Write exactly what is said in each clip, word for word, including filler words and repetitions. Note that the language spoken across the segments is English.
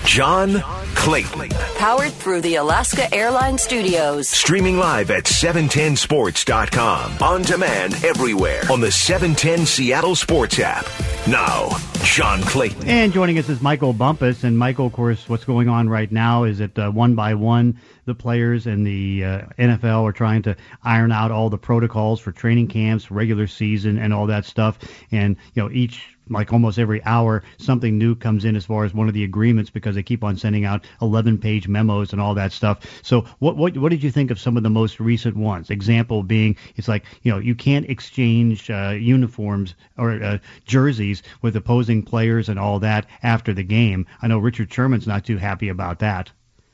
John Clayton. Powered through the Alaska Airlines Studios. Streaming live at seven ten sports dot com. On demand everywhere on the seven ten Seattle Sports app. Now, John Clayton. And joining us is Michael Bumpus. And Michael, of course, what's going on right now is that uh, one by one, the players and the uh, N F L are trying to iron out all the protocols for training camps, regular season, and all that stuff. And, you know, each like almost every hour, something new comes in as far as one of the agreements because they keep on sending out eleven-page memos and all that stuff. So what what what did you think of some of the most recent ones? Example being, it's like, you know, you can't exchange uh, uniforms or uh, jerseys with opposing players and all that after the game. I know Richard Sherman's not too happy about that.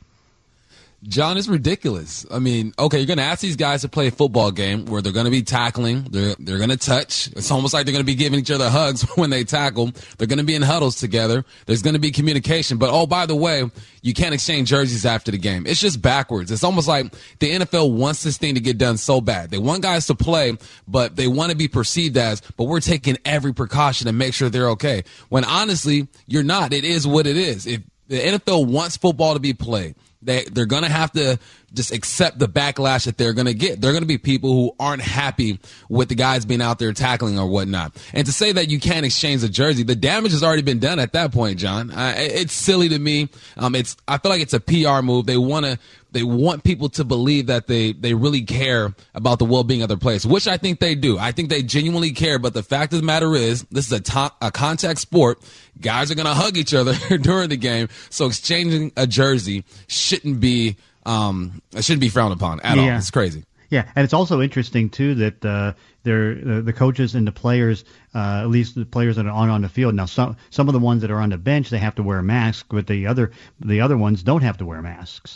John, it's ridiculous. I mean, okay, you're going to ask these guys to play a football game where they're going to be tackling, they're they're going to touch. It's almost like they're going to be giving each other hugs when they tackle. They're going to be in huddles together. There's going to be communication. But, oh, by the way, you can't exchange jerseys after the game. It's just backwards. It's almost like the N F L wants this thing to get done so bad. They want guys to play, but they want to be perceived as, but we're taking every precaution to make sure they're okay. When, honestly, you're not. It is what it is. If the N F L wants football to be played, They, they're going to have to just accept the backlash that they're going to get. They're going to be people who aren't happy with the guys being out there tackling or whatnot. And to say that you can't exchange a jersey, the damage has already been done at that point, John. Uh, it's silly to me. Um, it's I feel like it's a P R move. They want to they want people to believe that they, they really care about the well-being of their players, which I think they do. I think they genuinely care. But the fact of the matter is, this is a, to- a contact sport. Guys are going to hug each other during the game. So exchanging a jersey shouldn't be um, it shouldn't be frowned upon at yeah. all. It's crazy. Yeah, and it's also interesting too that uh, they're uh, the coaches and the players, uh, at least the players that are on on the field. Now, some some of the ones that are on the bench, they have to wear a mask, but the other the other ones don't have to wear masks.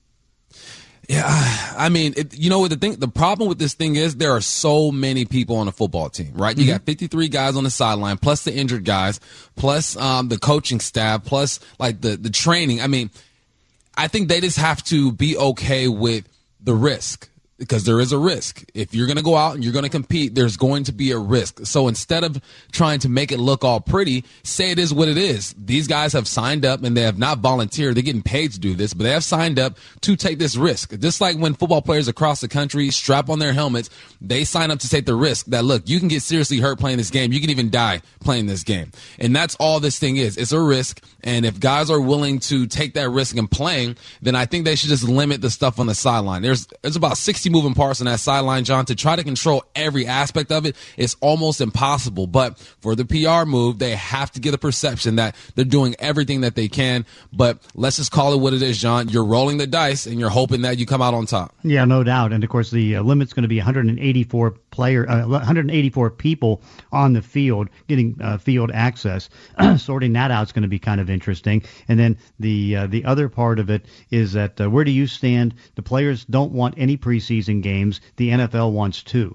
Yeah, I mean, it, you know what the thing, the problem with this thing is there are so many people on a football team, right? You mm-hmm. got fifty-three guys on the sideline, plus the injured guys, plus um, the coaching staff, plus like the, the training. I mean, I think they just have to be okay with the risk. Because there is a risk. If you're going to go out and you're going to compete, there's going to be a risk. So instead of trying to make it look all pretty, say it is what it is. These guys have signed up and they have not volunteered. They're getting paid to do this, but they have signed up to take this risk. Just like when football players across the country strap on their helmets, they sign up to take the risk that, look, you can get seriously hurt playing this game. You can even die playing this game. And that's all this thing is. It's a risk. And if guys are willing to take that risk and playing, then I think they should just limit the stuff on the sideline. There's, there's about sixty moving parts on that sideline, John. To try to control every aspect of it is almost impossible. But for the P R move, they have to get a perception that they're doing everything that they can. But let's just call it what it is, John. You're rolling the dice and you're hoping that you come out on top. Yeah, no doubt. And of course, the uh, limit's going to be one hundred eighty-four player, uh, one hundred eighty-four people on the field getting uh, field access. Sorting that out is going to be kind of interesting. And then the uh, the other part of it is that uh, where do you stand? The players don't want any preseason games. The N F L wants two.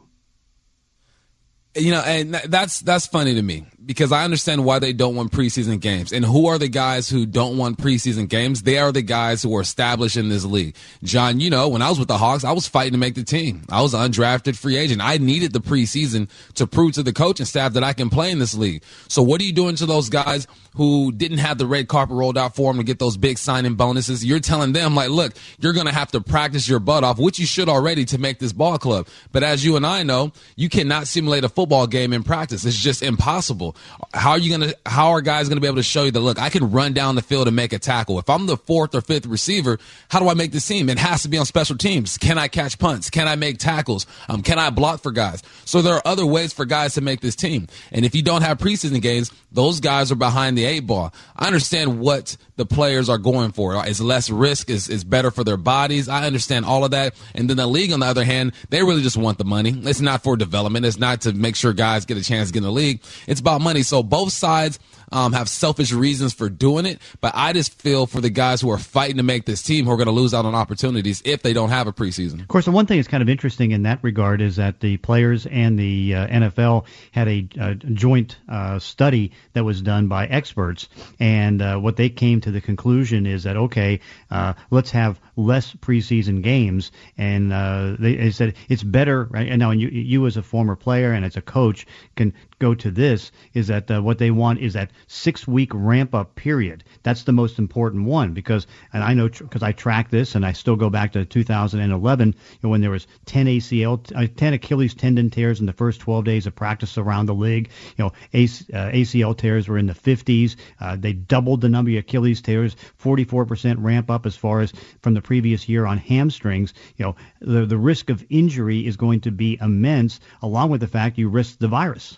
You know, and that's that's funny to me because I understand why they don't want preseason games. And who are the guys who don't want preseason games? They are the guys who are established in this league. John, you know, when I was with the Hawks, I was fighting to make the team. I was an undrafted free agent. I needed the preseason to prove to the coaching staff that I can play in this league. So what are you doing to those guys who didn't have the red carpet rolled out for them to get those big signing bonuses? You're telling them, like, look, you're going to have to practice your butt off, which you should already, to make this ball club. But as you and I know, you cannot simulate a football game in practice. It's just impossible. How are you going to, how are guys going to be able to show you that, look, I can run down the field and make a tackle? If I'm the fourth or fifth receiver, how do I make this team? It has to be on special teams. Can I catch punts? Can I make tackles? Um, can I block for guys? So there are other ways for guys to make this team. And if you don't have preseason games, those guys are behind the eight ball. I understand what the players are going for. It's less risk, is is better for their bodies. I understand all of that. And then the league, on the other hand, they really just want the money. It's not for development. It's not to make sure guys get a chance to get in the league. It's about money. So both sides um, have selfish reasons for doing it. But I just feel for the guys who are fighting to make this team who are going to lose out on opportunities if they don't have a preseason. Of course, the one thing that's kind of interesting in that regard is that the players and the uh, N F L had a, a joint uh, study that was done by experts. And uh, what they came to the conclusion is that, okay, uh, let's have less preseason games. And uh, they, they said it's better, right? And now you, you as a former player and as a coach can go to this is that uh, what they want is that six-week ramp-up period. That's the most important one because, and I know because tr- I track this and I still go back to two thousand eleven, you know, when there was ten A C L, uh, ten Achilles tendon tears in the first twelve days of practice around the league. You know, A C, uh, A C L tears were in the fifties. Uh, they doubled the number of Achilles tears, forty-four percent ramp up as far as from the previous year on hamstrings. You know, the the risk of injury is going to be immense, along with the fact you risk the virus.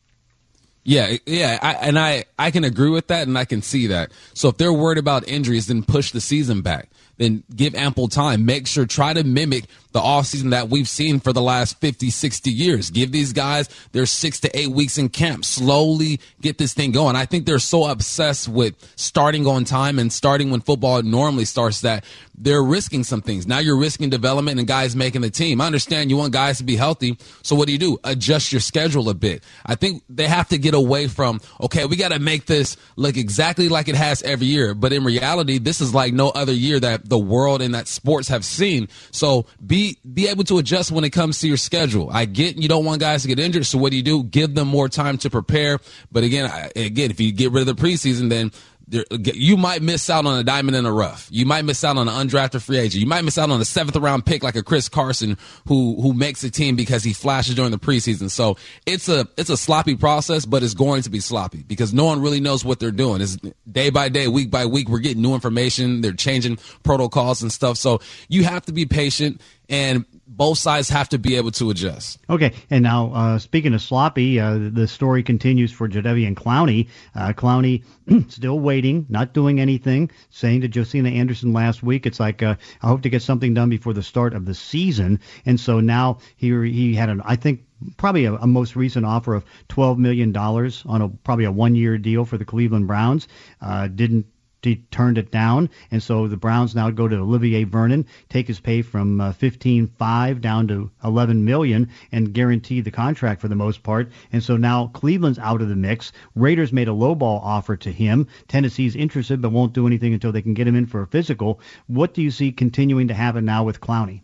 Yeah, yeah, I, and I, I can agree with that, and I can see that. So if they're worried about injuries, then push the season back. Then give ample time. Make sure, try to mimic the offseason that we've seen for the last fifty, sixty years. Give these guys their six to eight weeks in camp. Slowly get this thing going. I think they're so obsessed with starting on time and starting when football normally starts that they're risking some things. Now you're risking development and guys making the team. I understand you want guys to be healthy, so what do you do? Adjust your schedule a bit. I think they have to get away from, okay, we got to make this look exactly like it has every year. But in reality, this is like no other year that the world and that sports have seen. So be be able to adjust when it comes to your schedule. I get you don't want guys to get injured, so what do you do? Give them more time to prepare. But again, I, again, if you get rid of the preseason, then there, you might miss out on a diamond in the rough. You might miss out on an undrafted free agent. You might miss out on a seventh round pick like a Chris Carson who who makes a team because he flashes during the preseason. So it's a it's a sloppy process, but it's going to be sloppy because no one really knows what they're doing. It's day by day, week by week, we're getting new information. They're changing protocols and stuff. So you have to be patient, and both sides have to be able to adjust. Okay, and now uh, speaking of sloppy, uh, the story continues for Jadeveon Clowney. Uh, Clowney still waiting, not doing anything, saying to Josina Anderson last week, it's like, uh, I hope to get something done before the start of the season. And so now he he had an, I think, probably a, a most recent offer of twelve million dollars on a probably a one-year deal for the Cleveland Browns. Uh, didn't He turned it down, and so the Browns now go to Olivier Vernon, take his pay from uh, fifteen point five down to eleven million dollars, and guarantee the contract for the most part. And so now Cleveland's out of the mix. Raiders made a lowball offer to him. Tennessee's interested, but won't do anything until they can get him in for a physical. What do you see continuing to happen now with Clowney?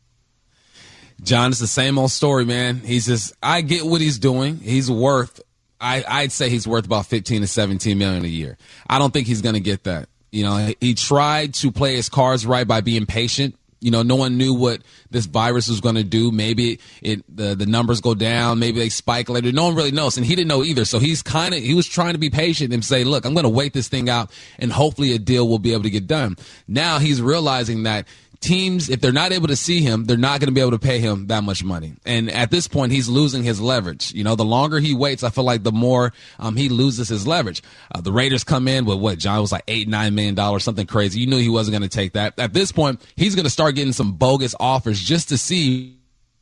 John, it's the same old story, man. He's just, I get what he's doing. He's worth I, I'd say he's worth about fifteen to seventeen million a year. I don't think he's going to get that. You know, he, he tried to play his cards right by being patient. You know, no one knew what this virus was going to do. Maybe it the, the numbers go down. Maybe they spike later. No one really knows, and he didn't know either. So he's kind of he was trying to be patient and say, look, I'm going to wait this thing out, and hopefully a deal will be able to get done. Now he's realizing that teams, if they're not able to see him, they're not going to be able to pay him that much money. And at this point, he's losing his leverage. You know, the longer he waits, I feel like the more um, he loses his leverage. Uh, the Raiders come in with what, John, was like eight, nine million dollars, something crazy. You knew he wasn't going to take that. At this point, he's going to start getting some bogus offers just to see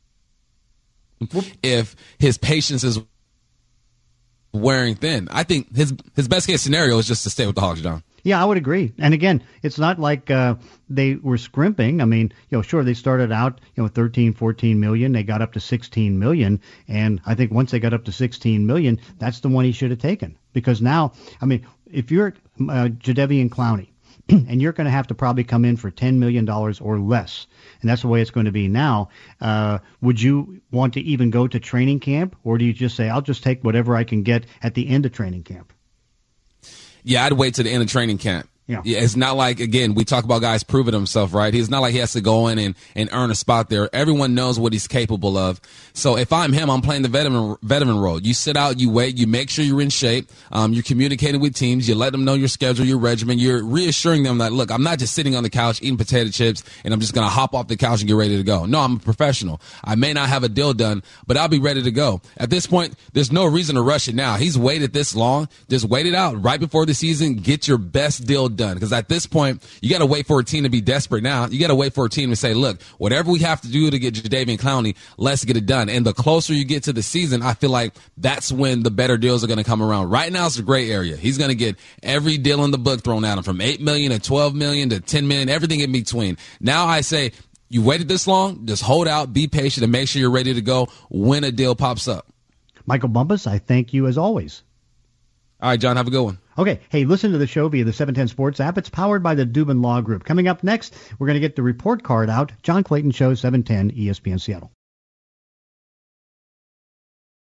if his patience is wearing thin. I think his his best case scenario is just to stay with the Hawks, John. Yeah, I would agree. And again, it's not like uh, they were scrimping. I mean, you know, sure, they started out, you know, thirteen, fourteen million. They got up to sixteen million. And I think once they got up to sixteen million, that's the one he should have taken. Because now, I mean, if you're uh, Jadeveon Clowney, and you're going to have to probably come in for ten million dollars or less, and that's the way it's going to be now, uh, would you want to even go to training camp? Or do you just say, I'll just take whatever I can get at the end of training camp? Yeah, I'd wait to the end of training camp. Yeah. yeah, it's not like, again, we talk about guys proving himself, right? It's not like he has to go in and, and earn a spot there. Everyone knows what he's capable of. So if I'm him, I'm playing the veteran veteran role. You sit out, you wait, you make sure you're in shape. Um, you're communicating with teams. You let them know your schedule, your regimen. You're reassuring them that, look, I'm not just sitting on the couch eating potato chips and I'm just going to hop off the couch and get ready to go. No, I'm a professional. I may not have a deal done, but I'll be ready to go. At this point, there's no reason to rush it now. He's waited this long. Just wait it out right before the season. Get your best deal done. Because at this point, you got to wait for a team to be desperate now. You got to wait for a team to say, look, whatever we have to do to get Jadeveon Clowney, let's get it done. And the closer you get to the season, I feel like that's when the better deals are going to come around. Right now, it's a gray area. He's going to get every deal in the book thrown at him, from eight million dollars to twelve million dollars to ten million dollars, everything in between. Now I say, you waited this long, just hold out, be patient, and make sure you're ready to go when a deal pops up. Michael Bumpus, I thank you as always. All right, John, have a good one. Okay, hey, listen to the show via the seven ten Sports app. It's powered by the Dubin Law Group. Coming up next, we're going to get the report card out. John Clayton Show, seven ten E S P N Seattle.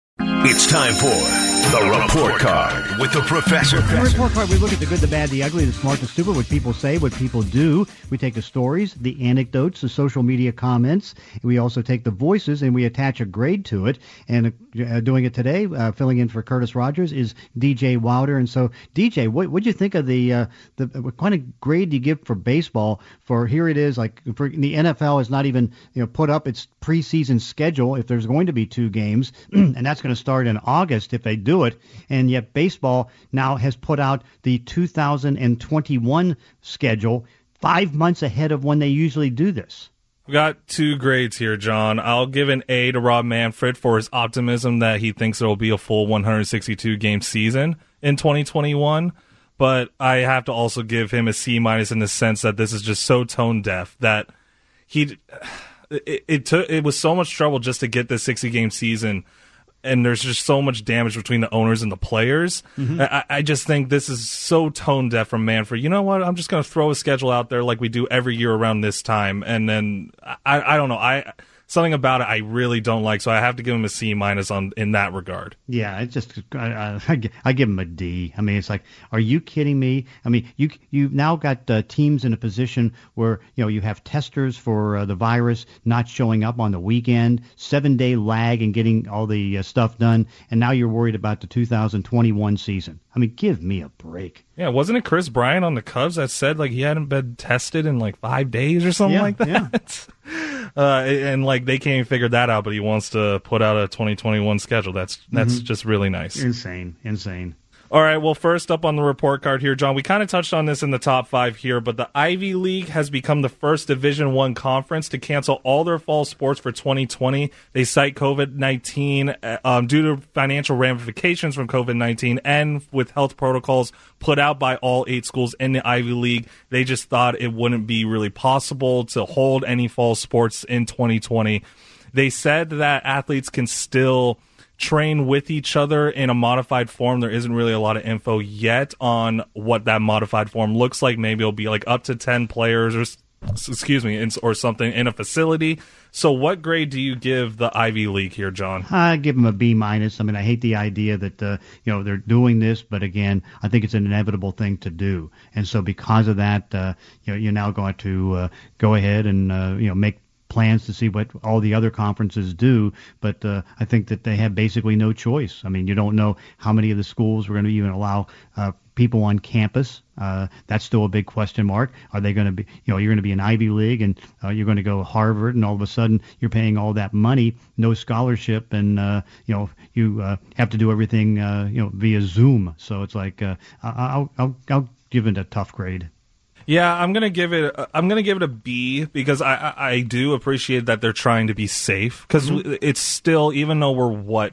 It's time for the Report Card with the Professor. In the Report Card, we look at the good, the bad, the ugly, the smart, the stupid, what people say, what people do. We take the stories, the anecdotes, the social media comments. We also take the voices, and we attach a grade to it. And uh, doing it today, uh, filling in for Curtis Rogers, is D J Wilder. And so, D J, what what'd you think of the, uh, the what kind of grade do you give for baseball? For here it is, like for the N F L has not even you know put up its preseason schedule if there's going to be two games, and that's going to start in August if they do it. And yet baseball now has put out the two thousand twenty-one schedule five months ahead of when they usually do this. We got two grades here, John. I'll give an A to Rob Manfred for his optimism that he thinks there will be a full one hundred sixty-two game season in twenty twenty-one. But I have to also give him a C minus in the sense that this is just so tone deaf that he it, it took it was so much trouble just to get this sixty game season. And there's just so much damage between the owners and the players. Mm-hmm. I, I just think this is so tone deaf from Manfred. You know what? I'm just going to throw a schedule out there like we do every year around this time. And then I, I don't know. I something about it I really don't like. So I have to give him a C minus on in that regard. Yeah, it's just I, I, I give him a D. I mean, it's like, are you kidding me? I mean, you you've now got uh, teams in a position where you know you have testers for uh, the virus not showing up on the weekend, seven day lag in getting all the uh, stuff done, and now you're worried about the two thousand twenty-one season. I mean, give me a break. Yeah, wasn't it Chris Bryant on the Cubs that said like he hadn't been tested in like five days or something yeah, like that? Yeah. uh, and like they can't even figure that out, but he wants to put out a twenty twenty-one schedule. That's that's mm-hmm. just really nice. Insane, insane. All right, well, first up on the report card here, John, we kind of touched on this in the top five here, but the Ivy League has become the first Division One conference to cancel all their fall sports for twenty twenty. They cite COVID nineteen um, due to financial ramifications from COVID nineteen and with health protocols put out by all eight schools in the Ivy League. They just thought it wouldn't be really possible to hold any fall sports in twenty twenty. They said that athletes can still train with each other in a modified form. There isn't really a lot of info yet on what that modified form looks like. Maybe it'll be like up to ten players or excuse me or something in a facility. So what grade do you give the Ivy League here, John? I give them a B minus. I mean, I hate the idea that uh, you know they're doing this, but again, I think it's an inevitable thing to do. And so because of that, uh, you know, you're now going to uh, go ahead and uh, you know make plans to see what all the other conferences do, but uh, I think that they have basically no choice. I mean, you don't know how many of the schools are going to even allow uh, people on campus. Uh, that's still a big question mark. Are they going to be, you know, you're going to be an Ivy League and uh, you're going to go Harvard, and all of a sudden you're paying all that money, no scholarship, and uh, you know you uh, have to do everything uh, you know via Zoom. So it's like uh, I'll, I'll I'll give it a tough grade. Yeah, I'm gonna give it. I'm gonna give it a B because I, I, I do appreciate that they're trying to be safe because mm-hmm. it's still, even though we're what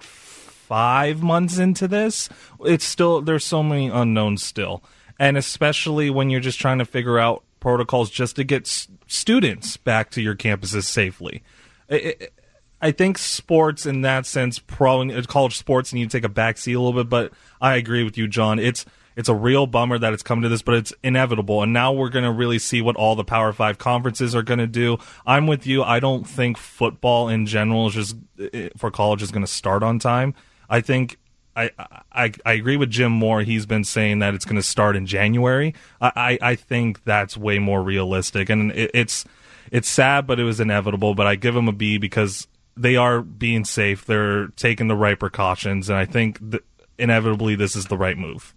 five months into this, it's still there's so many unknowns still, and especially when you're just trying to figure out protocols just to get s- students back to your campuses safely. It, it, I think sports in that sense, probably college sports need to take a backseat a little bit, but I agree with you, John. It's It's a real bummer that it's come to this, but it's inevitable. And now we're going to really see what all the Power Five conferences are going to do. I'm with you. I don't think football in general is just for college is going to start on time. I think I, I I agree with Jim Moore. He's been saying that it's going to start in January. I, I, I think that's way more realistic. And it, it's it's sad, but it was inevitable. But I give them a B because they are being safe. They're taking the right precautions. And I think that inevitably this is the right move.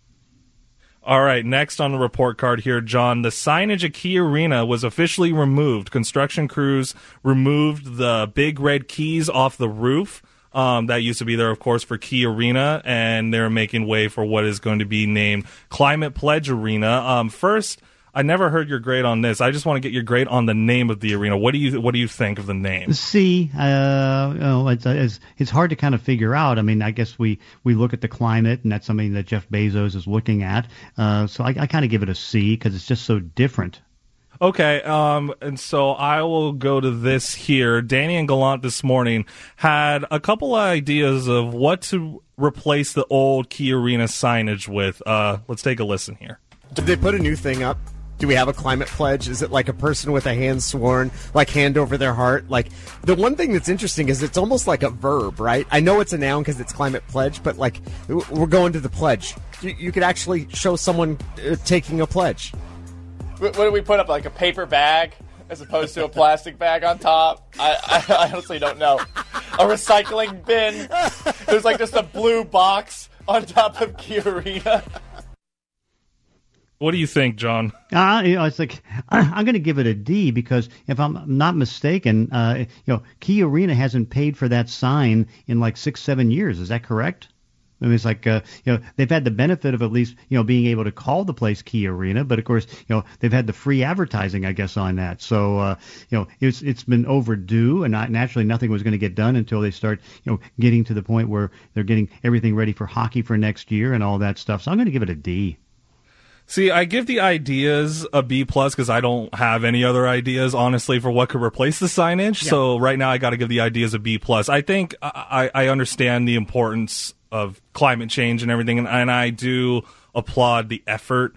All right, next on the report card here, John, the signage at Key Arena was officially removed. Construction crews removed the big red keys off the roof. Um, that used to be there, of course, for Key Arena, and they're making way for what is going to be named Climate Pledge Arena. Um, first, I never heard your grade on this. I just want to get your grade on the name of the arena. What do you What do you think of the name? C. Uh, you know, it's, it's it's hard to kind of figure out. I mean, I guess we, we look at the climate, and that's something that Jeff Bezos is looking at. Uh, so I, I kind of give it a C because it's just so different. Okay, um, and so I will go to this here. Danny and Gallant this morning had a couple of ideas of what to replace the old Key Arena signage with. Uh, let's take a listen here. Did they put a new thing up Do we have a climate pledge? Is it like a person with a hand sworn, like hand over their heart? Like, the one thing that's interesting is it's almost like a verb, right? I know it's a noun because it's climate pledge, but like, we're going to the pledge. You, you could actually show someone uh, taking a pledge. What do we put up, like a paper bag as opposed to a plastic bag on top? I, I, I honestly don't know. A recycling bin. There's like just a blue box on top of Kia Arena. What do you think, John? Uh, you know, it's like I'm going to give it a D because if I'm not mistaken, uh, you know, Kia Arena hasn't paid for that sign in like six, seven years. Is that correct? I mean, it's like, uh, you know, they've had the benefit of at least, you know, being able to call the place Kia Arena, but of course, you know, they've had the free advertising, I guess, on that. So, uh, you know, it's it's been overdue, and not, naturally nothing was going to get done until they start, you know, getting to the point where they're getting everything ready for hockey for next year and all that stuff. So I'm going to give it a D. See, I give the ideas a B plus because I don't have any other ideas, honestly, for what could replace the signage. Yeah. So right now, I got to give the ideas a B plus. I think I, I understand the importance of climate change and everything, and, and I do applaud the effort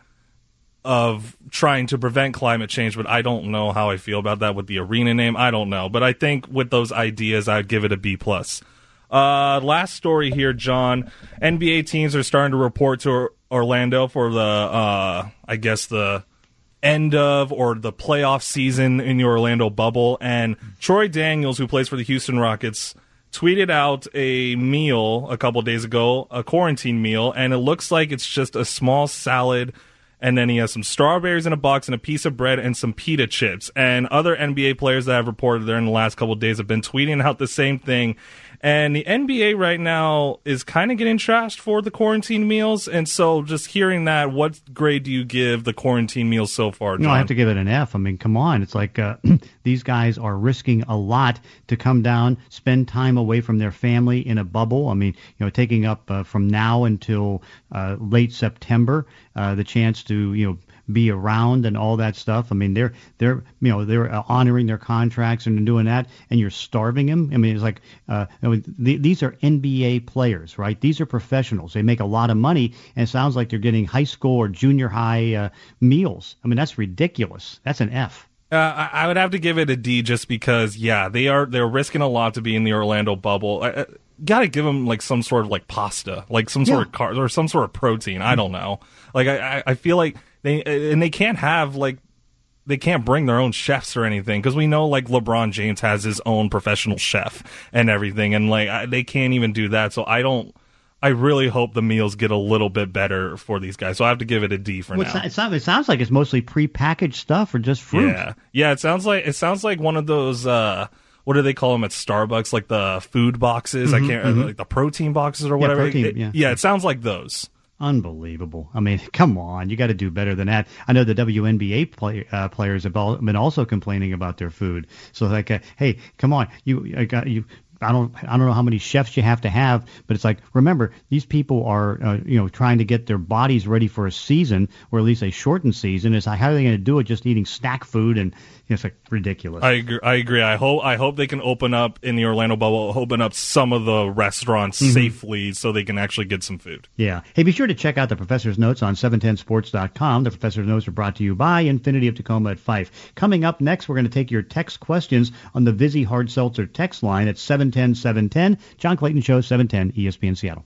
of trying to prevent climate change, but I don't know how I feel about that with the arena name. I don't know, but I think with those ideas, I'd give it a B plus. Uh, last story here, John. N B A teams are starting to report to Orlando for the, uh, I guess, the end of or the playoff season in the Orlando bubble. And Troy Daniels, who plays for the Houston Rockets, tweeted out a meal a couple days ago, a quarantine meal, and it looks like it's just a small salad, and then he has some strawberries in a box and a piece of bread and some pita chips. And other N B A players that have reported there in the last couple of days have been tweeting out the same thing. And the N B A right now is kind of getting trashed for the quarantine meals. And so just hearing that, what grade do you give the quarantine meals so far, John? No, I have to give it an F. I mean, come on. It's like uh, these guys are risking a lot to come down, spend time away from their family in a bubble. I mean, you know, taking up uh, from now until uh, late September, uh, the chance to, you know, be around and all that stuff. I mean, they're they're you know they're honoring their contracts and doing that, and you're starving them. I mean, it's like uh, I mean, the, these are N B A players, right? These are professionals. They make a lot of money, and it sounds like they're getting high school or junior high uh, meals. I mean, that's ridiculous. That's an F. Uh, I, I would have to give it a D just because, yeah, they are they're risking a lot to be in the Orlando bubble. I, I, gotta give them like some sort of like pasta, like some sort yeah. of car or some sort of protein. I don't know. Like I, I feel like. They and they can't have like they can't bring their own chefs or anything because we know like LeBron James has his own professional chef and everything, and like I, they can't even do that. So I don't. I really hope the meals get a little bit better for these guys. So I have to give it a D for well, now. It's not, it sounds like it's mostly prepackaged stuff or just fruit. Yeah, yeah. It sounds like it sounds like one of those. Uh, what do they call them at Starbucks? Like the food boxes. Mm-hmm, I can't mm-hmm. like the protein boxes or whatever. Yeah, protein, it, yeah. yeah, it sounds like those. Unbelievable. I mean, come on. You got to do better than that. I know the W N B A play, uh, players have all, been also complaining about their food. So like, uh, hey, come on. You, I got you. I don't I don't know how many chefs you have to have, but it's like, remember, these people are, uh, you know, trying to get their bodies ready for a season, or at least a shortened season. It's like, how are they going to do it just eating snack food? And you know, it's like ridiculous. I agree. I agree. I hope I hope they can open up in the Orlando bubble, open up some of the restaurants mm-hmm. safely so they can actually get some food. Yeah. Hey, be sure to check out the Professor's Notes on seven ten sports dot com. The Professor's Notes are brought to you by Infinity of Tacoma at Fife. Coming up next, we're going to take your text questions on the Vizzy Hard Seltzer text line at seven ten seven ten. John Clayton Show, seven ten E S P N Seattle.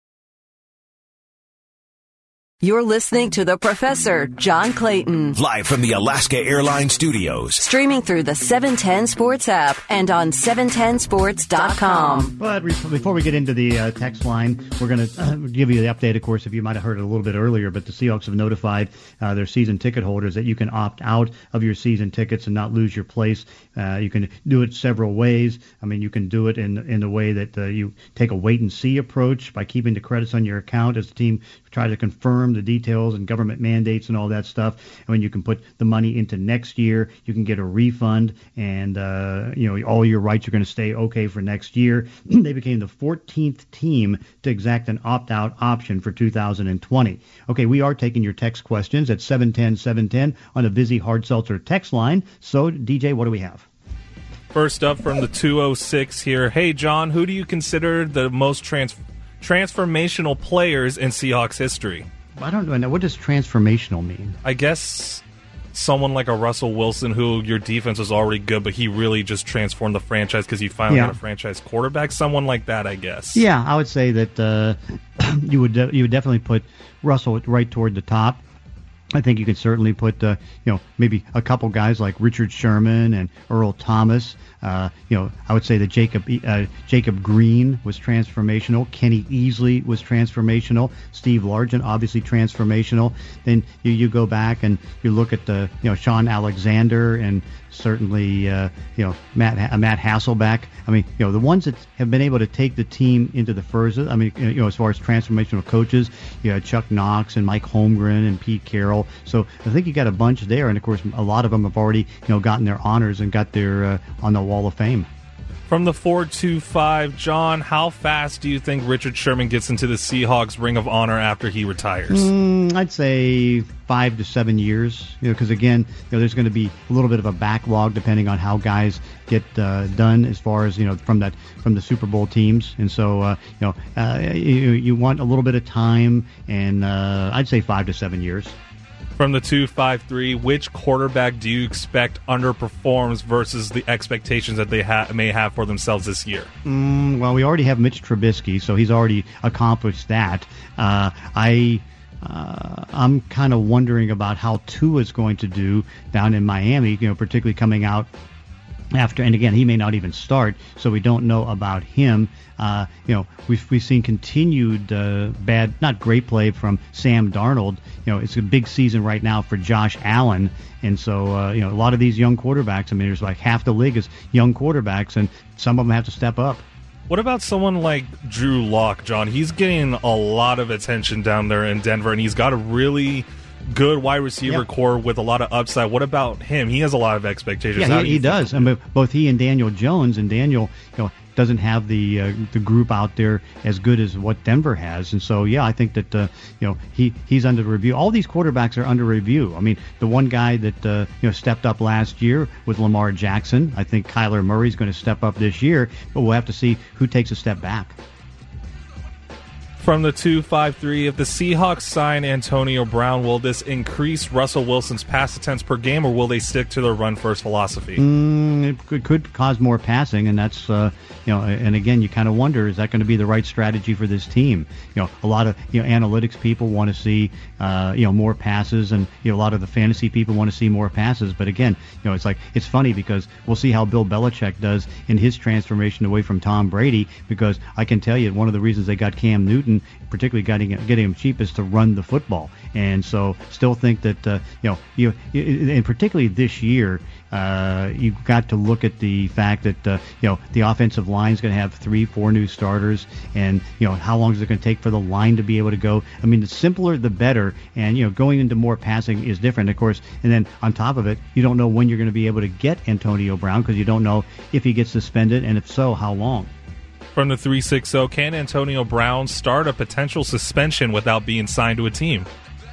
You're listening to The Professor, John Clayton. Live from the Alaska Airlines Studios. Streaming through the seven ten Sports app and on seven ten sports dot com. But before we get into the uh, text line, we're going to uh, give you the update, of course, if you might have heard it a little bit earlier, but the Seahawks have notified uh, their season ticket holders that you can opt out of your season tickets and not lose your place. Uh, you can do it several ways. I mean, you can do it in, in the way that uh, you take a wait-and-see approach by keeping the credits on your account as the team tries to confirm the details and government mandates and all that stuff. And when you can put the money into next year, you can get a refund, and uh, you know all your rights are going to stay okay for next year. They became the fourteenth team to exact an opt-out option for two thousand twenty. Okay, we are taking your text questions at seven ten seven ten on the Vizzy Hard Seltzer text line. So, D J, what do we have? First up from the two oh six here. Hey, John, who do you consider the most trans- transformational players in Seahawks history? I don't know. What does transformational mean? I guess someone like a Russell Wilson, who your defense was already good, but he really just transformed the franchise because you finally Yeah. got a franchise quarterback? Someone like that, I guess. Yeah, I would say that uh, you would de- you would definitely put Russell right toward the top. I think you could certainly put, uh, you know, maybe a couple guys like Richard Sherman and Earl Thomas. Uh, you know, I would say that Jacob uh, Jacob Green was transformational. Kenny Easley was transformational. Steve Largent, obviously transformational. Then you, you go back and you look at the, you know, Sean Alexander and certainly, uh, you know, Matt uh, Matt Hasselbeck. I mean, you know, the ones that have been able to take the team into the furthest. I mean, you know, as far as transformational coaches, you had Chuck Knox and Mike Holmgren and Pete Carroll. So I think you got a bunch there, and of course, a lot of them have already, you know, gotten their honors and got their uh, on the Wall of Fame. From the four two five, John, how fast do you think Richard Sherman gets into the Seahawks Ring of Honor after he retires? Mm, I'd say five to seven years. You know, because again, you know, there's going to be a little bit of a backlog depending on how guys get uh, done as far as, you know, from that from the Super Bowl teams, and so uh, you know uh, you, you want a little bit of time, and uh, I'd say five to seven years. From the two five three, which quarterback do you expect underperforms versus the expectations that they ha- may have for themselves this year? Mm, well, we already have Mitch Trubisky, so he's already accomplished that. Uh, I, uh, I'm kind of wondering about how Tua's going to do down in Miami, you know, particularly coming out after, and again, he may not even start, so we don't know about him. Uh, you know, we've we've seen continued uh, bad, not great play from Sam Darnold. You know, it's a big season right now for Josh Allen, and so uh, you know, a lot of these young quarterbacks. I mean, there's like half the league is young quarterbacks, and some of them have to step up. What about someone like Drew Lock, John? He's getting a lot of attention down there in Denver, and he's got a really good wide receiver Yep. core with a lot of upside. What about him? He has a lot of expectations. How Yeah, do he, you he think does. he'll I mean, both he and Daniel Jones, and Daniel, you know, doesn't have the uh, the group out there as good as what Denver has, and so yeah, I think that uh, you know he he's under review. All these quarterbacks are under review. I mean, the one guy that uh, you know stepped up last year was Lamar Jackson. I think Kyler Murray's going to step up this year, but we'll have to see who takes a step back. From the two five three, if the Seahawks sign Antonio Brown, will this increase Russell Wilson's pass attempts per game, or will they stick to their run-first philosophy? Mm, it could, could cause more passing, and that's, uh, you know, and again, you kind of wonder, is that going to be the right strategy for this team? You know, a lot of, you know, analytics people want to see, uh, you know, more passes, and, you know, a lot of the fantasy people want to see more passes, but again, you know, it's like, it's funny because we'll see how Bill Belichick does in his transformation away from Tom Brady, because I can tell you one of the reasons they got Cam Newton, particularly getting getting him cheap, is to run the football. And so still think that, uh, you know, you, and particularly this year, uh, you've got to look at the fact that, uh, you know, the offensive line is going to have three, four new starters, and, you know, how long is it going to take for the line to be able to go? I mean, the simpler, the better, and, you know, going into more passing is different, of course, and then on top of it, you don't know when you're going to be able to get Antonio Brown, because you don't know if he gets suspended, and if so, how long. From the three sixty, can Antonio Brown start a potential suspension without being signed to a team?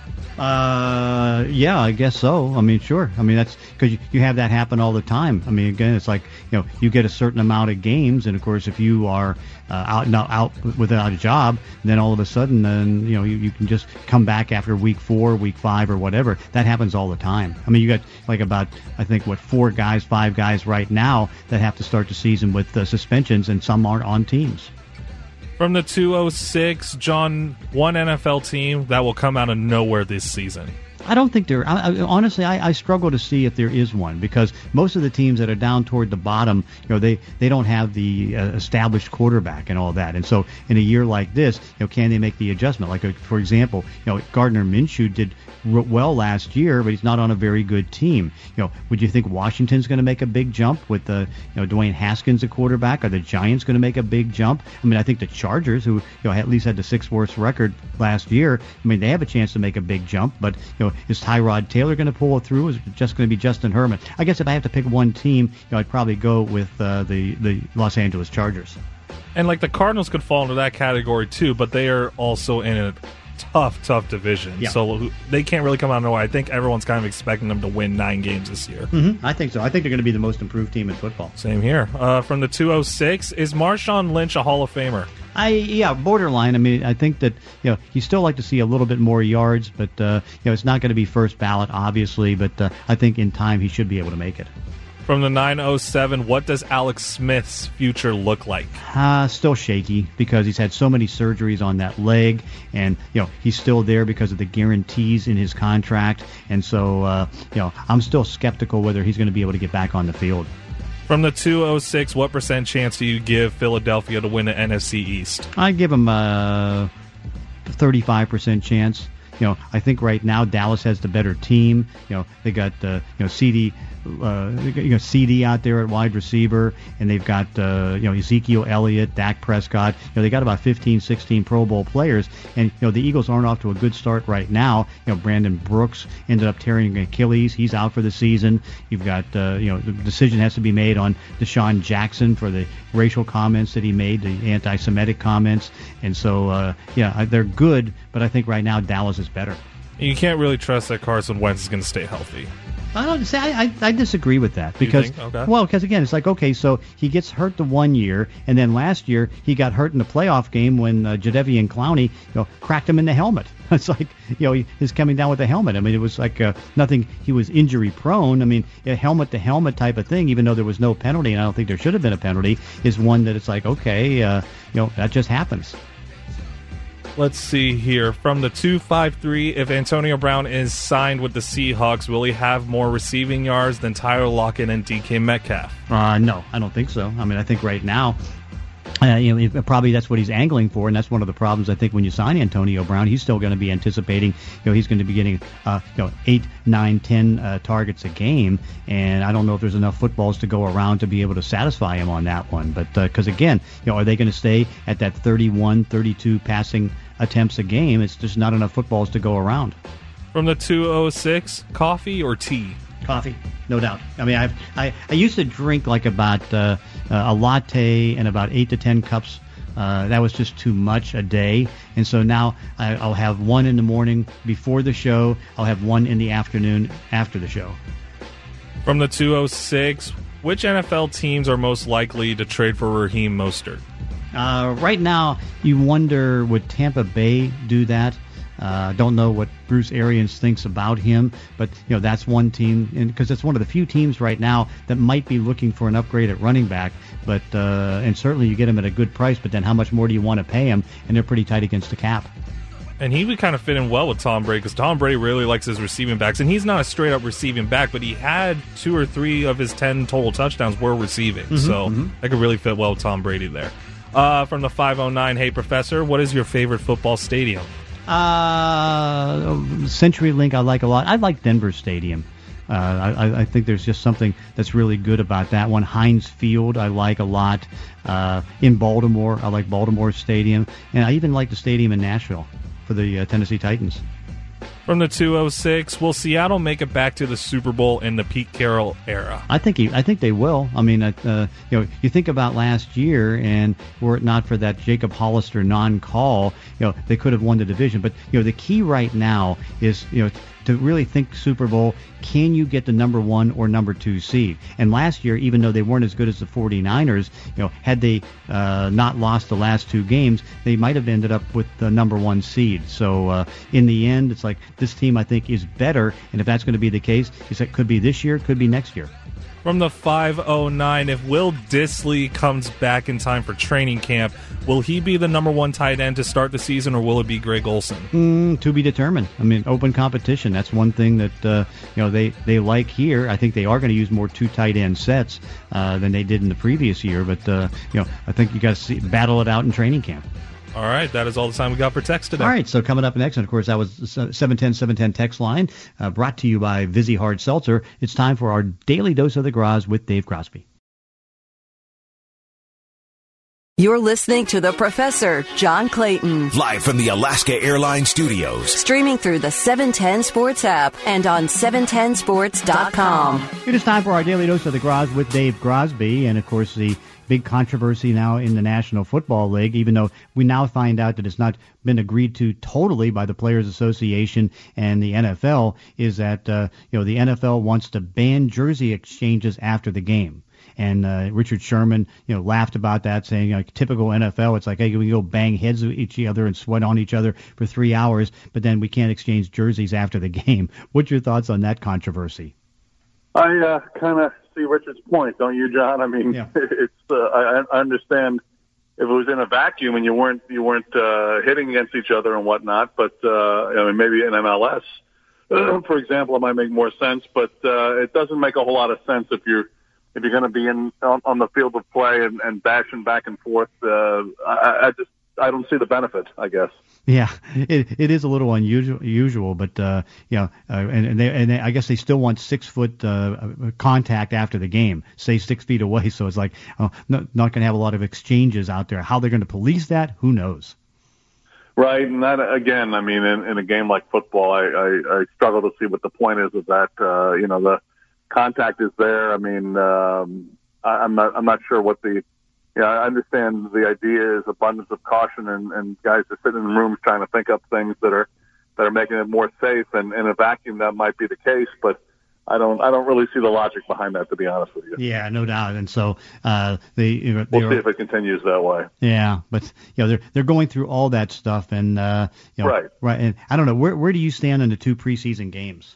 Uh, yeah, I guess so. I mean, sure. I mean, that's because you, you have that happen all the time. I mean, again, it's like, you know, you get a certain amount of games, and of course, if you are uh, out now out without a job, then all of a sudden, then you know, you, you can just come back after week four, week five, or whatever. That happens all the time. I mean, you got like about, I think, what four guys, five guys right now that have to start the season with uh, suspensions, and some aren't on teams. From the two oh six, John, one N F L team that will come out of nowhere this season. I don't think there. I, I, honestly, I, I struggle to see if there is one, because most of the teams that are down toward the bottom, you know, they, they don't have the uh, established quarterback and all that. And so, in a year like this, you know, can they make the adjustment? Like, uh, for example, you know, Gardner Minshew did r- well last year, but he's not on a very good team. You know, would you think Washington's going to make a big jump with the, you know, Dwayne Haskins, a quarterback? Are the Giants going to make a big jump? I mean, I think the Chargers, who, you know, at least had the sixth worst record last year, I mean, they have a chance to make a big jump, but you know. Is Tyrod Taylor going to pull it through? Is it just going to be Justin Herman? I guess if I have to pick one team, you know, I'd probably go with uh, the the Los Angeles Chargers. And like the Cardinals could fall into that category too, but they are also in a tough, tough division. Yeah. So they can't really come out of nowhere. I think everyone's kind of expecting them to win nine games this year. Mm-hmm. I think so. I think they're going to be the most improved team in football. Same here. Uh, from the two oh six, is Marshawn Lynch a Hall of Famer? I yeah, borderline. I mean, I think that you know you still like to see a little bit more yards, but uh, you know it's not going to be first ballot, obviously. But uh, I think in time he should be able to make it. From the nine oh seven, what does Alex Smith's future look like? Uh, still shaky because he's had so many surgeries on that leg, and you know he's still there because of the guarantees in his contract, and so uh, you know I'm still skeptical whether he's going to be able to get back on the field. From the two oh six, what percent chance do you give Philadelphia to win the N F C East? I give him a thirty-five percent chance. You know, I think right now Dallas has the better team. You know, they got uh, you know C D, uh, you know C D out there at wide receiver, and they've got uh, you know Ezekiel Elliott, Dak Prescott. You know, they got about fifteen, sixteen Pro Bowl players, and you know the Eagles aren't off to a good start right now. You know, Brandon Brooks ended up tearing Achilles; he's out for the season. You've got uh, you know the decision has to be made on Deshaun Jackson for the racial comments that he made, the anti-Semitic comments, and so uh, yeah, they're good, but I think right now Dallas is better. You can't really trust that Carson Wentz is going to stay healthy. I don't say I, I, I disagree with that because okay. well because again it's like okay so he gets hurt the one year and then last year he got hurt in the playoff game when uh, Jadeveon Clowney you know cracked him in the helmet. It's like you know he, he's coming down with the helmet. I mean it was like uh, nothing. He was injury prone. I mean a helmet to helmet type of thing, even though there was no penalty, and I don't think there should have been a penalty, is one that it's like okay uh, you know that just happens. Let's see here. From the two five three, if Antonio Brown is signed with the Seahawks, will he have more receiving yards than Tyler Lockett and D K Metcalf? Uh, no, I don't think so. I mean, I think right now, uh, you know, it, probably that's what he's angling for, and that's one of the problems. I think when you sign Antonio Brown, he's still going to be anticipating, you know, he's going to be getting, uh, you know, eight, nine, ten uh, targets a game, and I don't know if there's enough footballs to go around to be able to satisfy him on that one. But because uh, again, you know, are they going to stay at that thirty-one, thirty-two passing attempts a game? It's just not enough footballs to go around. From the two oh six, coffee or tea? Coffee, no doubt. I mean, I've, I I used to drink like about uh, a latte and about eight to ten cups. Uh, that was just too much a day, and so now I, I'll have one in the morning before the show. I'll have one in the afternoon after the show. From the two oh six, which N F L teams are most likely to trade for Raheem Mostert? Uh, right now, you wonder, would Tampa Bay do that? I uh, don't know what Bruce Arians thinks about him, but you know that's one team, because it's one of the few teams right now that might be looking for an upgrade at running back. But uh, and certainly you get him at a good price, but then how much more do you want to pay him? And they're pretty tight against the cap. And he would kind of fit in well with Tom Brady because Tom Brady really likes his receiving backs. And he's not a straight-up receiving back, but he had two or three of his ten total touchdowns were receiving. Mm-hmm, so mm-hmm. that could really fit well with Tom Brady there. Uh, from the five oh nine, hey, Professor, what is your favorite football stadium? Uh, CenturyLink I like a lot. I like Denver Stadium. Uh, I, I think there's just something that's really good about that one. Heinz Field I like a lot. Uh, in Baltimore, I like Baltimore Stadium. And I even like the stadium in Nashville for the uh, Tennessee Titans. From the two oh six, will Seattle make it back to the Super Bowl in the Pete Carroll era? I think he, I think they will. I mean, uh, you know, you think about last year, and were it not for that Jacob Hollister non-call, you know, they could have won the division. But you know, the key right now is, you know, to really think Super Bowl, can you get the number one or number two seed? And last year, even though they weren't as good as the forty-niners, you know, had they uh, not lost the last two games, they might have ended up with the number one seed. So uh, in the end, it's like this team, I think, is better. And if that's going to be the case, it could be this year, could be next year. From the five oh nine, if Will Dissly comes back in time for training camp, will he be the number one tight end to start the season, or will it be Greg Olsen? Mm, to be determined. I mean, open competition. That's one thing that uh, you know they, they like here. I think they are going to use more two tight end sets uh, than they did in the previous year. But uh, you know, I think you got to see battle it out in training camp. All right, that is all the time we got for text today. All right, so coming up next, and of course that was the seven ten seven ten text line, uh, brought to you by Vizzy Hard Seltzer. It's time for our daily dose of the Graz with Dave Crosby. You're listening to The Professor, John Clayton. Live from the Alaska Airlines Studios. Streaming through the seven ten Sports app and on seven ten sports dot com. It is time for our daily dose of the Graz with Dave Crosby, and of course the big controversy now in the National Football League, even though we now find out that it's not been agreed to totally by the Players Association and the N F L, is that uh, you know the N F L wants to ban jersey exchanges after the game. And uh, Richard Sherman, you know, laughed about that, saying, like, typical N F L, it's like, hey, we go bang heads with each other and sweat on each other for three hours, but then we can't exchange jerseys after the game. What's your thoughts on that controversy? I uh, kind of see Richard's point, don't you, John? I mean, Yeah. it's uh, I, I understand if it was in a vacuum and you weren't you weren't uh, hitting against each other and whatnot, but uh, I mean, maybe in M L S, uh, for example, it might make more sense. But uh, it doesn't make a whole lot of sense if you're if you're going to be in on, on the field of play and, and bashing back and forth. Uh, I, I just I don't see the benefit, I guess. Yeah, it it is a little unusual, usual, but uh, you know, uh, and and, they, and they, I guess they still want six foot uh, contact after the game, say six feet away. So it's like, oh, no, not going to have a lot of exchanges out there. How they're going to police that, who knows? Right, and that again, I mean, in, in a game like football, I, I, I struggle to see what the point is of that. Uh, you know, the contact is there. I mean, um, I, I'm not I'm not sure what the Yeah, I understand the idea is abundance of caution, and, and guys are sitting in rooms trying to think up things that are that are making it more safe. And in a vacuum, that might be the case, but I don't I don't really see the logic behind that, to be honest with you. Yeah, no doubt. And so uh, they, you know, we'll see if it continues that way. Yeah, but you know they're they're going through all that stuff, and uh, you know, right, right. And I don't know, where where do you stand on the two preseason games?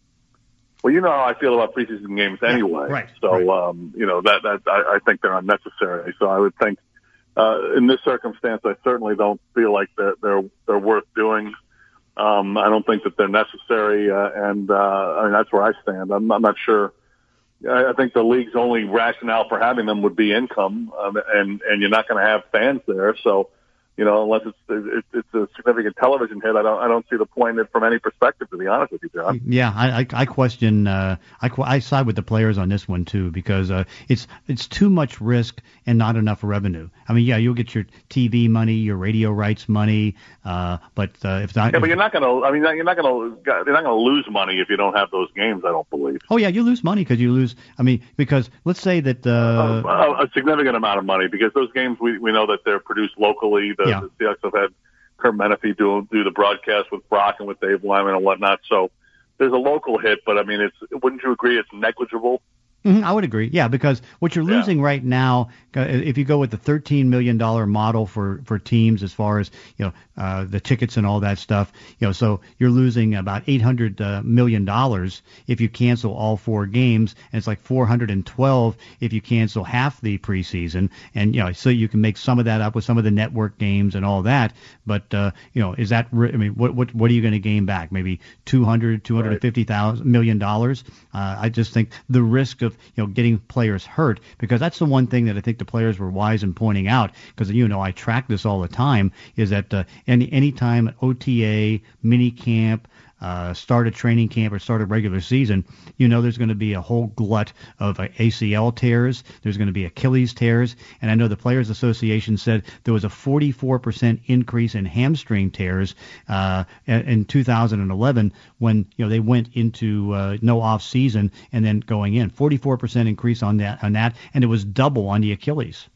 Well, you know how I feel about preseason games anyway. Yeah, right. So, right. Um, you know, that, that, I, I think they're unnecessary. So I would think, uh, in this circumstance, I certainly don't feel like they're, they're, they're worth doing. Um, I don't think that they're necessary. Uh, and, uh, I mean, that's where I stand. I'm, I'm not sure. I, I think the league's only rationale for having them would be income. Um, and, and you're not going to have fans there. So, you know, unless it's, it's it's a significant television hit, I don't I don't see the point in it from any perspective, to be honest with you, John. Yeah, I I, I question uh, I I side with the players on this one too, because uh, it's it's too much risk and not enough revenue. I mean, yeah, you'll get your T V money, your radio rights money, uh, but uh, if not, yeah, but you're not going to. I mean, you're not going to. You're not going to lose money if you don't have those games. I don't believe. Oh yeah, you lose money because you lose. I mean, because let's say that uh, uh, a significant amount of money, because those games we we know that they're produced locally. The, yeah. the Seahawks have had Kurt Menefee do do the broadcast with Brock and with Dave Wyman and whatnot. So there's a local hit, but I mean, it's wouldn't you agree it's negligible? Mm-hmm, I would agree. Yeah, because what you're losing yeah. right now, uh, if you go with the thirteen million dollars model for, for teams as far as, you know, uh, the tickets and all that stuff, you know, so you're losing about eight hundred uh, million dollars if you cancel all four games, and it's like four hundred twelve if you cancel half the preseason. And, you know, so you can make some of that up with some of the network games and all that. But, uh, you know, is that, I mean, what what what are you going to gain back? Maybe two hundred, two hundred fifty thousand million dollars? Uh, I just think the risk of, you know, getting players hurt, because that's the one thing that I think the players were wise in pointing out, because, you know, I track this all the time, is that uh, any any time O T A, mini camp, uh, start a training camp or start a regular season, you know there's going to be a whole glut of uh, A C L tears. There's going to be Achilles tears. And I know the Players Association said there was a forty-four percent increase in hamstring tears uh, in two thousand eleven when, you know, they went into uh, no off season and then going in. forty-four percent increase on that, on that, and it was double on the Achilles.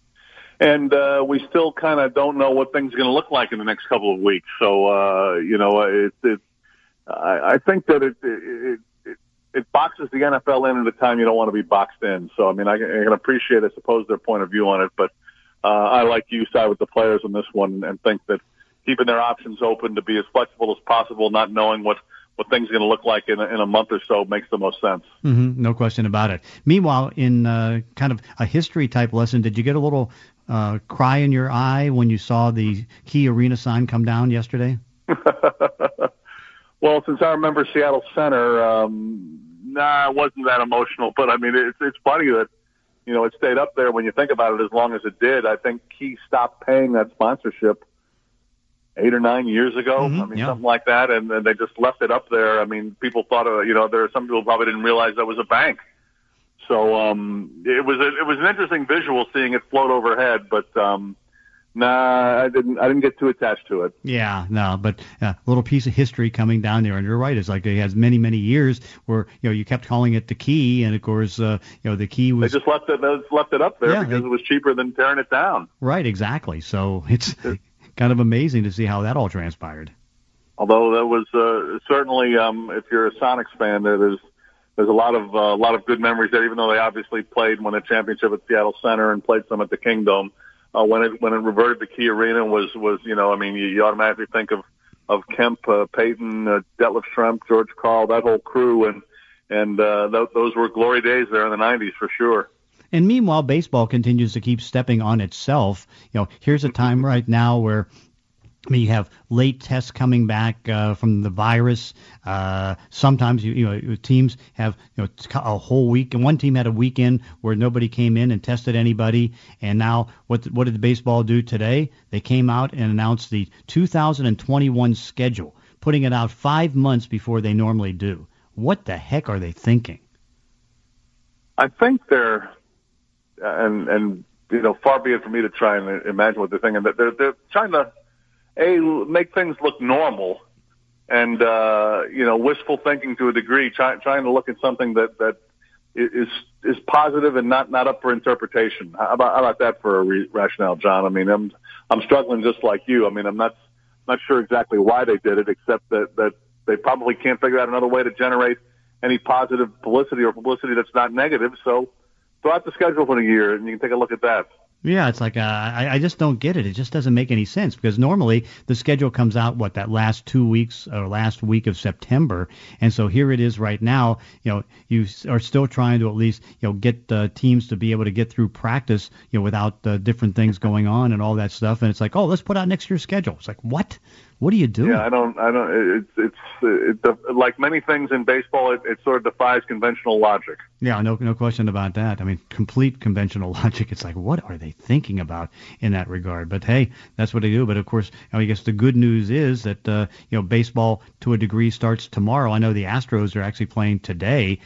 And uh, we still kind of don't know what things are going to look like in the next couple of weeks. So, uh, you know, it, it, I, I think that it, it, it, it boxes the N F L in at a time you don't want to be boxed in. So, I mean, I, I can appreciate, I suppose, their point of view on it. But uh, I, like you, side with the players on this one and think that keeping their options open to be as flexible as possible, not knowing what, what things are going to look like in a, in a month or so, makes the most sense. Mm-hmm, no question about it. Meanwhile, in uh, kind of a history-type lesson, did you get a little uh, cry in your eye when you saw the Key Arena sign come down yesterday? Well, since I remember Seattle Center, um, nah, it wasn't that emotional. But, I mean, it's it's funny that, you know, it stayed up there when you think about it as long as it did. I think Key stopped paying that sponsorship eight or nine years ago. Mm-hmm, I mean, yeah. something like that. And, and they just left it up there. I mean, people thought, uh, you know, there are some people probably didn't realize that was a bank. So um, it was a, it was an interesting visual seeing it float overhead, but um, nah, I didn't I didn't get too attached to it. Yeah, no, but a uh, little piece of history coming down there, and you're right. It's like it has many many years where, you know, you kept calling it the Key, and of course uh, you know the Key was they just left it they just left it up there yeah, because they, it was cheaper than tearing it down. Right, exactly. So it's kind of amazing to see how that all transpired. Although that was uh, certainly, um, if you're a Sonics fan, there is there's a lot of uh, a lot of good memories there. Even though they obviously played won a championship at Seattle Center and played some at the Kingdome, uh, when it when it reverted to Key Arena was was you know I mean you, you automatically think of of Kemp, uh, Peyton, uh, Detlef Schrempf, George Karl, that whole crew, and and uh, th- those were glory days there in the nineties for sure. And meanwhile, baseball continues to keep stepping on itself. You know, here's a time right now where I mean, you have late tests coming back uh, from the virus. Uh, sometimes you, you know teams have you know a whole week, and one team had a weekend where nobody came in and tested anybody. And now, what what did the baseball do today? They came out and announced the two thousand twenty-one schedule, putting it out five months before they normally do. What the heck are they thinking? I think they're and and you know far be it for me to try and imagine what they're thinking. That they're they're trying to. A, make things look normal, and uh, you know, wishful thinking to a degree, try, trying to look at something that, that is is positive and not, not up for interpretation. How about, how about that for a re- rationale, John? I mean, I'm I'm struggling just like you. I mean, I'm not not sure exactly why they did it, except that, that they probably can't figure out another way to generate any positive publicity or publicity that's not negative. So throw out the schedule for a year, and you can take a look at that. Yeah, it's like uh, I, I just don't get it. It just doesn't make any sense because normally the schedule comes out, what, that last two weeks or last week of September. And so here it is right now. You know, you are still trying to at least, you know, get uh, teams to be able to get through practice, you know, without uh, different things going on and all that stuff. And it's like, oh, let's put out next year's schedule. It's like, what? What are you doing? Yeah, I don't, I don't, it's, it's, it, it, like many things in baseball, it, it sort of defies conventional logic. Yeah, no, no question about that. I mean, complete conventional logic. It's like, what are they thinking about in that regard? But hey, that's what they do. But of course, I guess the good news is that, uh, you know, baseball to a degree starts tomorrow. I know the Astros are actually playing today.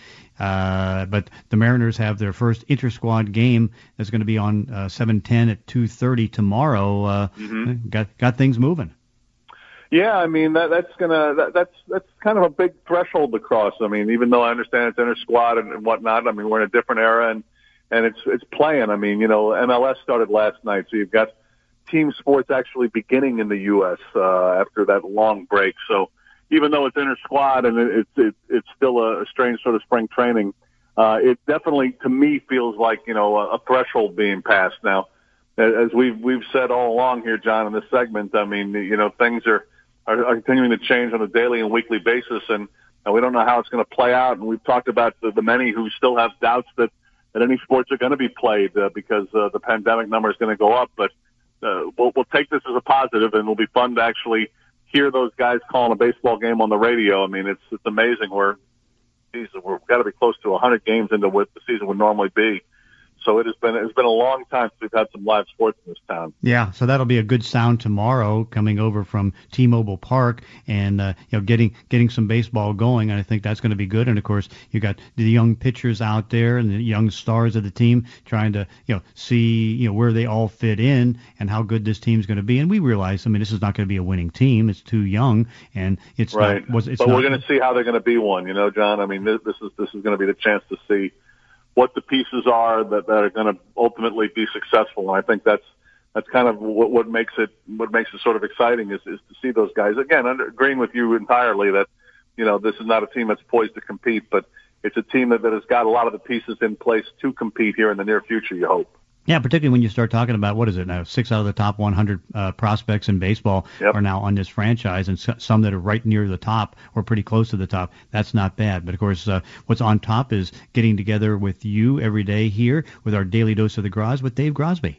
Uh, but the Mariners have their first inter-squad game that's going to be on uh, seven ten at two thirty tomorrow. Uh, mm-hmm. Got, got things moving. Yeah, I mean that that's gonna that, that's that's kind of a big threshold to cross. I mean, even though I understand it's inter squad and, and whatnot, I mean we're in a different era and and it's it's playing. I mean, you know, M L S started last night, so you've got team sports actually beginning in the U S uh, after that long break. So even though it's inter squad and it, it's it, it's still a, a strange sort of spring training, uh, it definitely to me feels like you know a, a threshold being passed now. As we've we've said all along here, John, in this segment, I mean, you know, things are. Are, are continuing to change on a daily and weekly basis, and, and we don't know how it's going to play out. And we've talked about the, the many who still have doubts that, that any sports are going to be played uh, because uh, the pandemic number is going to go up. But uh, we'll, we'll take this as a positive, and it'll be fun to actually hear those guys calling a baseball game on the radio. I mean, it's it's amazing. We're geez, we've got to be close to one hundred games into what the season would normally be. So it has been it's been a long time since we've had some live sports in this town. Yeah, so that'll be a good sound tomorrow coming over from T-Mobile Park and uh, you know getting getting some baseball going, and I think that's going to be good. And of course, you got the young pitchers out there and the young stars of the team trying to you know see you know where they all fit in and how good this team's going to be. And we realize, I mean, this is not going to be a winning team. It's too young, and it's right. Not, was, it's but not, we're going to see how they're going to be one. You know, John. I mean, this, this is this is going to be the chance to see what the pieces are that, that are going to ultimately be successful. And I think that's, that's kind of what, what makes it, what makes it sort of exciting is, is to see those guys again, under, agreeing with you entirely that, you know, this is not a team that's poised to compete, but it's a team that, that has got a lot of the pieces in place to compete here in the near future, you hope. Yeah, particularly when you start talking about, what is it now, six out of the top one hundred uh, prospects in baseball yep. are now on this franchise, and so, some that are right near the top or pretty close to the top. That's not bad. But, of course, uh, what's on top is getting together with you every day here with our Daily Dose of the Gros with Dave Grosby.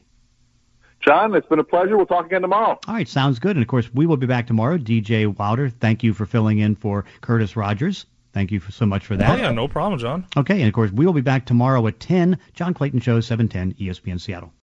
John, it's been a pleasure. We'll talk again tomorrow. All right, sounds good. And, of course, we will be back tomorrow. D J Wilder, thank you for filling in for Curtis Rogers. Thank you so much for that. Oh, yeah, no problem, John. Okay, and, of course, we will be back tomorrow at ten. John Clayton Show, seven ten, E S P N Seattle.